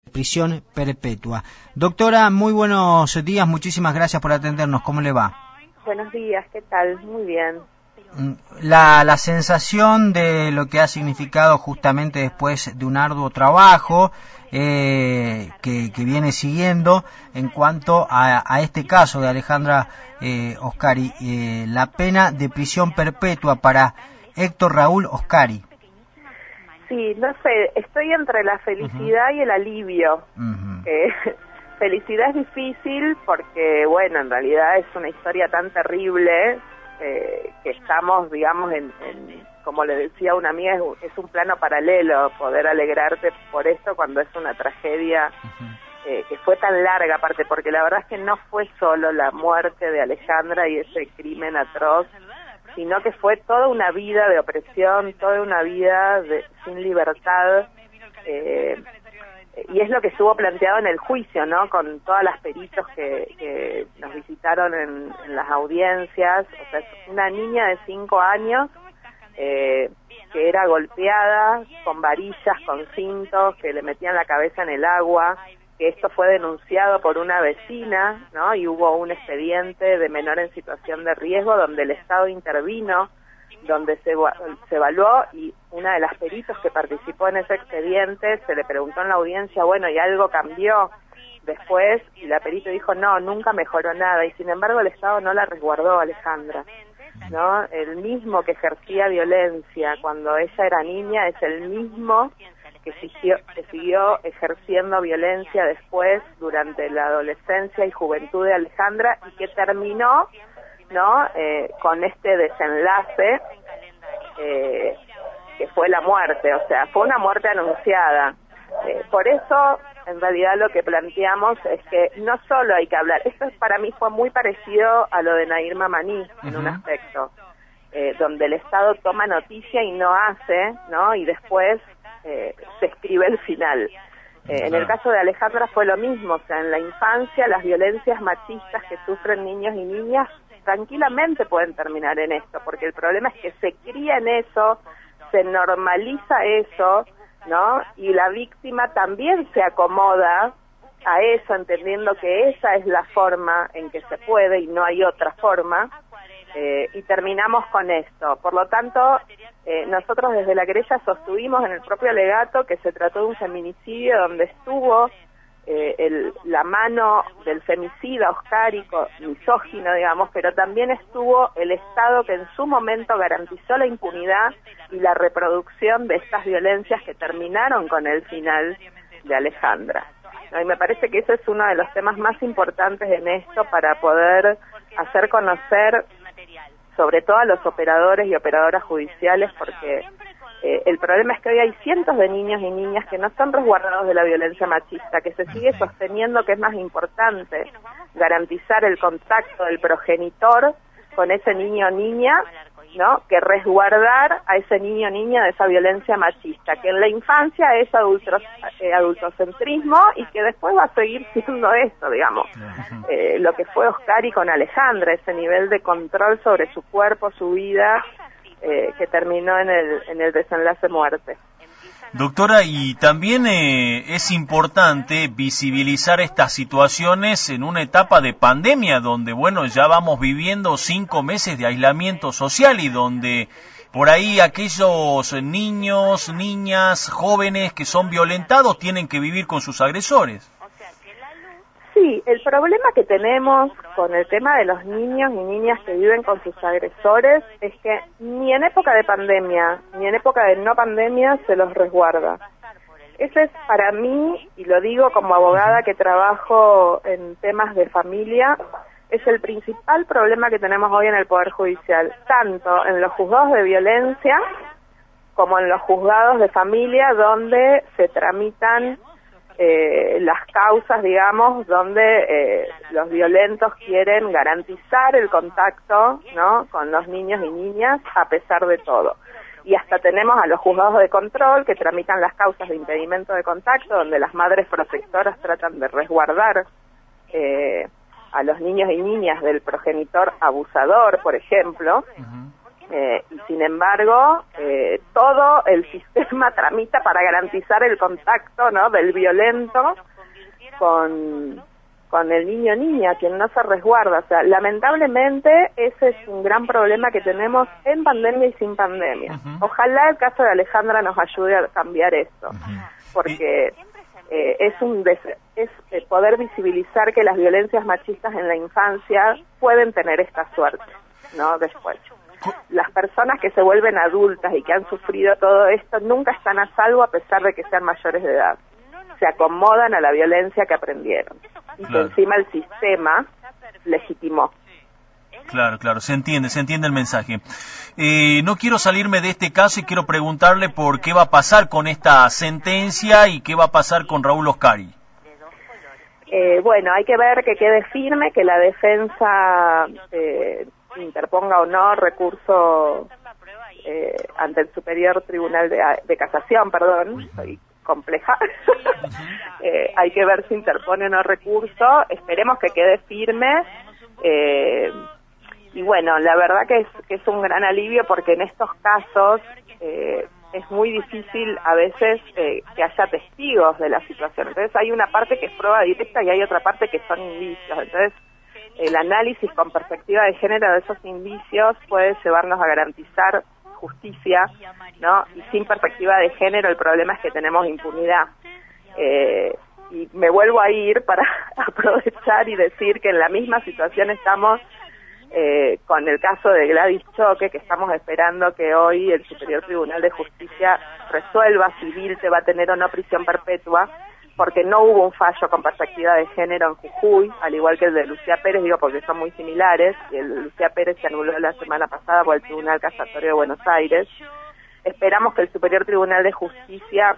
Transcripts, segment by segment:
prisión perpetua. Doctora, muy buenos días, muchísimas gracias por atendernos. ¿Cómo le va? Buenos días, ¿qué tal? Muy bien. La sensación de lo que ha significado justamente después de un arduo trabajo que viene siguiendo en cuanto a este caso de Alejandra Oscari, la pena de prisión perpetua para Héctor Raúl Oscari. Sí, no sé, estoy entre la felicidad y el alivio. Felicidad es difícil porque, bueno, en realidad es una historia tan terrible que estamos, digamos, como le decía una amiga, es un plano paralelo poder alegrarte por esto cuando es una tragedia que fue tan larga, aparte, porque la verdad es que no fue solo la muerte de Alejandra y ese crimen atroz, sino que fue toda una vida de opresión, toda una vida sin libertad, y es lo que estuvo planteado en el juicio, ¿no? Con todas las peritos que nos visitaron en las audiencias. O sea, es una niña de 5 años que era golpeada con varillas, con cintos, que le metían la cabeza en el agua, que esto fue denunciado por una vecina, ¿no? Y hubo un expediente de menor en situación de riesgo donde el Estado intervino, donde se evaluó, y una de las peritos que participó en ese expediente se le preguntó en la audiencia, bueno, ¿y algo cambió después? Y la perito dijo, no, nunca mejoró nada, y sin embargo el Estado no la resguardó a Alejandra, ¿no? El mismo que ejercía violencia cuando ella era niña es el mismo que siguió ejerciendo violencia después durante la adolescencia y juventud de Alejandra, y que terminó, ¿no? Con este desenlace que fue la muerte, o sea, fue una muerte anunciada. Por eso, en realidad, lo que planteamos es que no solo hay que hablar, esto para mí fue muy parecido a lo de Nair Mamani en un aspecto, donde el Estado toma noticia y no hace, ¿no? Y después se escribe el final. En el caso de Alejandra fue lo mismo, o sea, en la infancia las violencias machistas que sufren niños y niñas tranquilamente pueden terminar en esto, porque el problema es que se cría en eso, se normaliza eso, ¿no? Y la víctima también se acomoda a eso, entendiendo que esa es la forma en que se puede y no hay otra forma, y terminamos con esto. Por lo tanto, nosotros desde la querella sostuvimos en el propio alegato que se trató de un feminicidio donde estuvo la mano del femicida oscárico, misógino, digamos, pero también estuvo el Estado que en su momento garantizó la impunidad y la reproducción de estas violencias que terminaron con el final de Alejandra, ¿no? Y me parece que ese es uno de los temas más importantes en esto para poder hacer conocer sobre todo a los operadores y operadoras judiciales, porque el problema es que hoy hay cientos de niños y niñas que no son resguardados de la violencia machista, que se sigue sosteniendo que es más importante garantizar el contacto del progenitor con ese niño o niña, ¿no?, que resguardar a ese niño o niña de esa violencia machista, que en la infancia es adultocentrismo y que después va a seguir siendo esto, digamos. Lo que fue Oscari con Alejandra, ese nivel de control sobre su cuerpo, su vida, que terminó en el desenlace muerte. Doctora, y también es importante visibilizar estas situaciones en una etapa de pandemia donde, bueno, ya vamos viviendo 5 meses de aislamiento social y donde por ahí aquellos niños, niñas, jóvenes que son violentados tienen que vivir con sus agresores. Sí, el problema que tenemos con el tema de los niños y niñas que viven con sus agresores es que ni en época de pandemia, ni en época de no pandemia se los resguarda. Ese es para mí, y lo digo como abogada que trabajo en temas de familia, es el principal problema que tenemos hoy en el Poder Judicial, tanto en los juzgados de violencia como en los juzgados de familia, donde se tramitan las causas, digamos, donde los violentos quieren garantizar el contacto, ¿no?, con los niños y niñas a pesar de todo. Y hasta tenemos a los juzgados de control que tramitan las causas de impedimento de contacto, donde las madres protectoras tratan de resguardar a los niños y niñas del progenitor abusador, por ejemplo. Y sin embargo, todo el sistema tramita para garantizar el contacto, ¿no?, del violento con el niño o niña, quien no se resguarda. O sea, lamentablemente ese es un gran problema que tenemos en pandemia y sin pandemia. Ojalá el caso de Alejandra nos ayude a cambiar esto, porque es poder visibilizar que las violencias machistas en la infancia pueden tener esta suerte, ¿no?, después. Las personas que se vuelven adultas y que han sufrido todo esto nunca están a salvo a pesar de que sean mayores de edad. Se acomodan a la violencia que aprendieron. Y que encima el sistema legitimó. Claro, se entiende el mensaje. No quiero salirme de este caso y quiero preguntarle por qué va a pasar con esta sentencia y qué va a pasar con Raúl Oscari. Bueno, hay que ver que quede firme, que la defensa interponga o no recurso ante el Superior Tribunal de Casación, soy compleja. Hay que ver si interpone o no recurso, esperemos que quede firme, y bueno, la verdad que es un gran alivio, porque en estos casos es muy difícil a veces que haya testigos de la situación. Entonces hay una parte que es prueba directa y hay otra parte que son indicios. Entonces el análisis con perspectiva de género de esos indicios puede llevarnos a garantizar justicia, ¿no? Y sin perspectiva de género el problema es que tenemos impunidad. Y me vuelvo a ir para aprovechar y decir que en la misma situación estamos con el caso de Gladys Choque, que estamos esperando que hoy el Superior Tribunal de Justicia resuelva si Vilte va a tener o no prisión perpetua, porque no hubo un fallo con perspectiva de género en Jujuy, al igual que el de Lucía Pérez, porque son muy similares, y el de Lucía Pérez se anuló la semana pasada por el Tribunal Casatorio de Buenos Aires. Esperamos que el Superior Tribunal de Justicia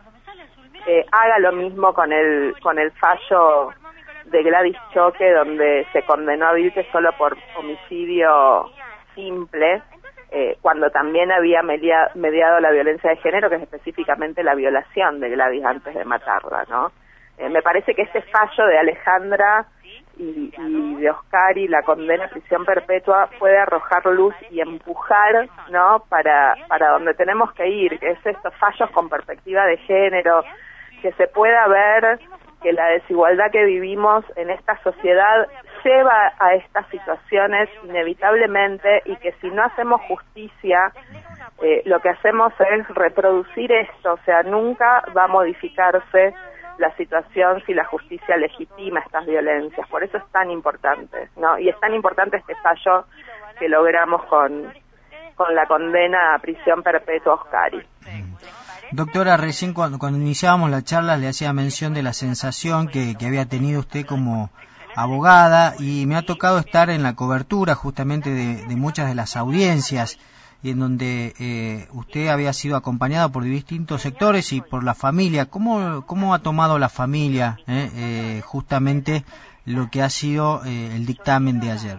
haga lo mismo con el fallo de Gladys Choque, donde se condenó a Vilte solo por homicidio simple, cuando también había mediado la violencia de género, que es específicamente la violación de Gladys antes de matarla, ¿no? Me parece que este fallo de Alejandra y de Oscari, la condena a prisión perpetua, puede arrojar luz y empujar, ¿no?, para donde tenemos que ir, que es estos fallos con perspectiva de género, que se pueda ver que la desigualdad que vivimos en esta sociedad lleva a estas situaciones inevitablemente, y que si no hacemos justicia, lo que hacemos es reproducir esto. O sea, nunca va a modificarse la situación si la justicia legitima estas violencias. Por eso es tan importante, ¿no? Y es tan importante este fallo que logramos con la condena a prisión perpetua a Oscari. Doctora, recién cuando iniciábamos la charla le hacía mención de la sensación que había tenido usted como abogada, y me ha tocado estar en la cobertura justamente de muchas de las audiencias, y en donde usted había sido acompañado por distintos sectores y por la familia. ¿Cómo ha tomado la familia justamente lo que ha sido el dictamen de ayer?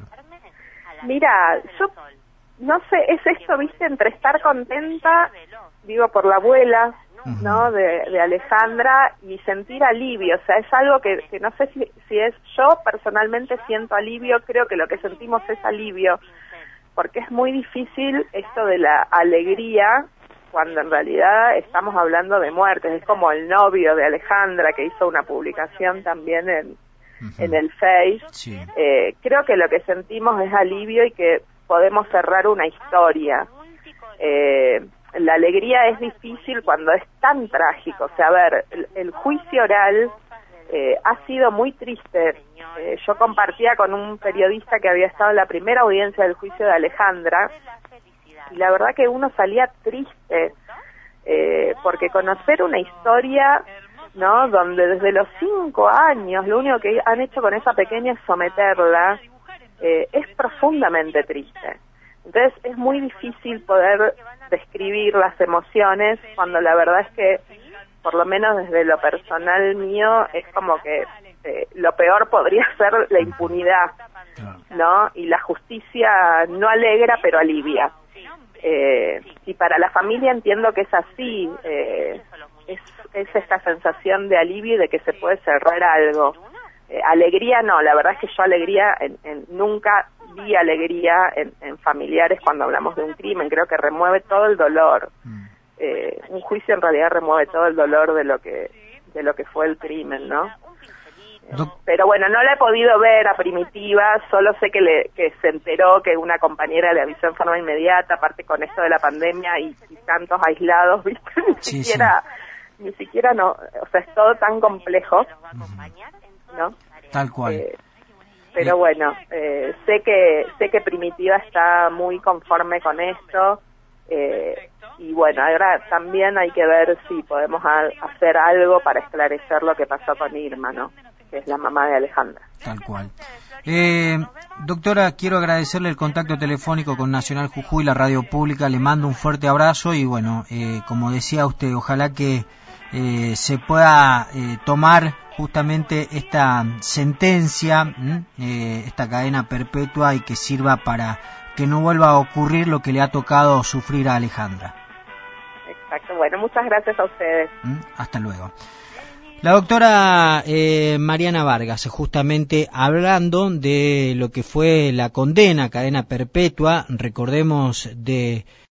Mira, yo no sé, es esto, viste, entre estar contenta, digo, por la abuela, ¿no?, de Alejandra, y sentir alivio. O sea, es algo que no sé si es, yo personalmente siento alivio, creo que lo que sentimos es alivio, porque es muy difícil esto de la alegría cuando en realidad estamos hablando de muertes. Es como el novio de Alejandra, que hizo una publicación también en el Face. Sí. Creo que lo que sentimos es alivio y que podemos cerrar una historia. La alegría es difícil cuando es tan trágico. O sea, a ver, el juicio oral ha sido muy triste. Yo compartía con un periodista que había estado en la primera audiencia del juicio de Alejandra, y la verdad que uno salía triste, porque conocer una historia, ¿no?, donde desde los 5 años lo único que han hecho con esa pequeña es someterla, es profundamente triste. Entonces es muy difícil poder describir las emociones cuando la verdad es que, por lo menos desde lo personal mío, es como que lo peor podría ser la impunidad, ¿no? Y la justicia no alegra, pero alivia. Y para la familia entiendo que es así, es esta sensación de alivio y de que se puede cerrar algo. Alegría no, la verdad es que yo alegría nunca vi alegría en familiares cuando hablamos de un crimen. Creo que remueve todo el dolor. Un juicio en realidad remueve todo el dolor de lo que fue el crimen, ¿no? Pero bueno, no la he podido ver a Primitiva, solo sé que se enteró que una compañera le avisó en forma inmediata, aparte con esto de la pandemia y tantos aislados, ¿viste? Ni siquiera no, o sea, es todo tan complejo, ¿no? Tal cual. Pero bueno, sé que Primitiva está muy conforme con esto, y bueno, ahora también hay que ver si podemos hacer algo para esclarecer lo que pasó con Irma, ¿no? Que es la mamá de Alejandra. Tal cual. Doctora, quiero agradecerle el contacto telefónico con Nacional Jujuy, la radio pública, le mando un fuerte abrazo y bueno, como decía usted, ojalá que se pueda tomar justamente esta sentencia, esta cadena perpetua y que sirva para que no vuelva a ocurrir lo que le ha tocado sufrir a Alejandra. Exacto, bueno, muchas gracias a ustedes. Hasta luego. La doctora Mariana Vargas, justamente hablando de lo que fue la condena a cadena perpetua, recordemos, de